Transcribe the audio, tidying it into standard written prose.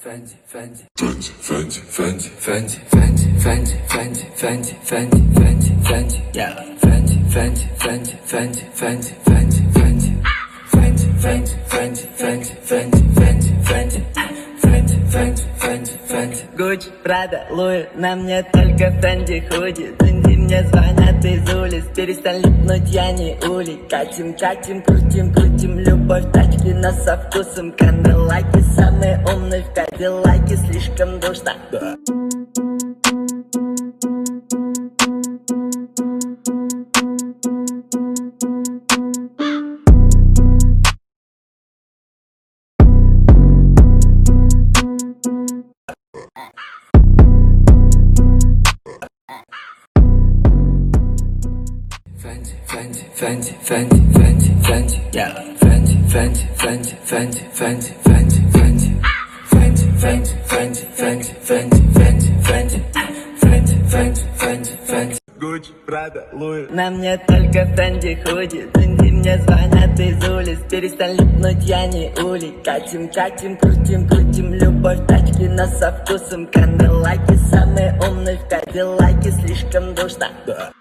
Гуччи, Прада, Луи, на мне только Фэнди худи. Дынди мне звонят из улиц, перестань липнуть, я не улей. Катим, катим, крутим, крутим, любовь тачки, но со вкусом канделаки. Самые умные в кадиллаке, слишком душно. Гуччи, Прада, Луи. На мне только Фэнди худи. Дынди мне звонят из улиц, перестань липнуть, я не улей. Катим, катим, крутим, крутим, любовь тачки, но со вкусом канделаки. Самые умные в кадиллаке, слишком душно.